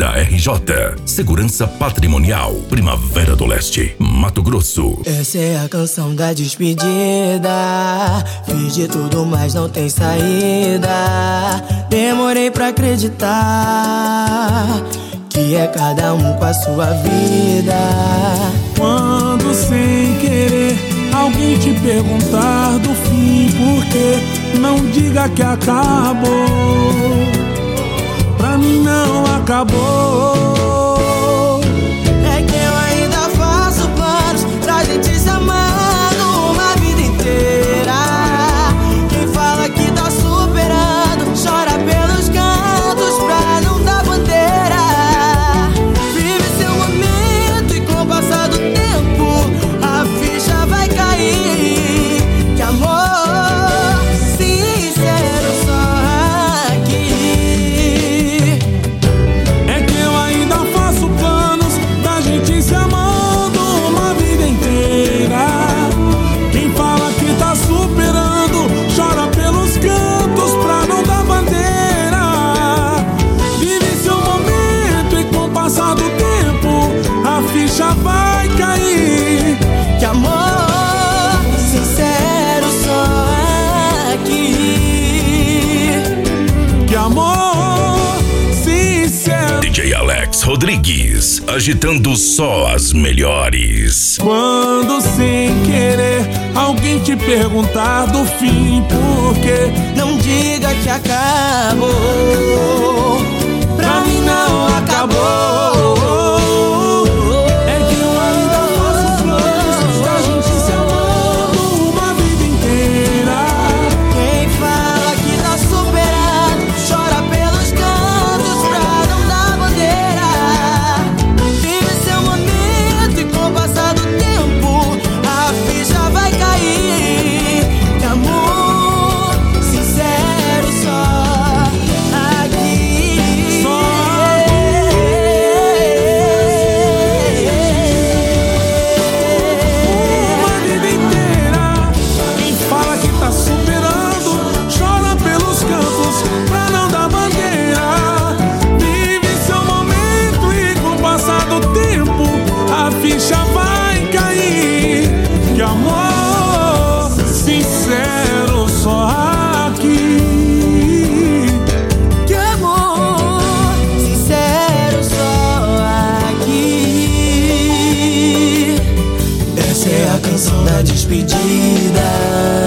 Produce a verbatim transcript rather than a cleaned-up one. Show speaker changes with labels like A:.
A: Guarda R J, Segurança Patrimonial, Primavera do Leste, Mato Grosso.
B: Essa é a canção da despedida. Fiz de tudo, mas não tem saída. Demorei pra acreditar que é cada um com a sua vida.
C: Quando sem querer alguém te perguntar do fim, por quê? Não diga que acabou. Pra mim não acabou.
B: É que eu ainda faço planos pra gente se amando uma vida inteira. Quem fala que tá superando chora pelos cantos pra não dar bandeira. Vive seu momento e com o passar do tempo a ficha vai cair. Que amor sincero só aqui.
C: É que eu ainda faço planos da gente se amando uma vida inteira. Quem fala que tá superando chora pelos cantos pra não dar bandeira. Vive seu momento e com o passar do tempo a ficha vai cair.
B: Que amor sincero só aqui.
C: Que amor sincero.
A: D J Alex Rodrigues, agitando só as melhores.
C: Quando sem querer alguém te perguntar do fim, por quê?
B: Não diga que acabou. Pra mim não acabou.
C: É que eu ainda faço planos da gente se amando uma vida inteira.
B: Quem fala que tá superado chora pelos cantos pra não dar bandeira. Vive seu momento e com o passar do tempo a ficha vai cair. Que amor sincero só aqui.
C: Só uma vida inteira. Quem fala que tá superando chora pelos cantos pra não dar bandeira. Vive seu momento e com o passar do tempo a ficha vai cair. Que amor sincero só aqui.
B: Que amor sincero só aqui. Essa é a canção da despedida.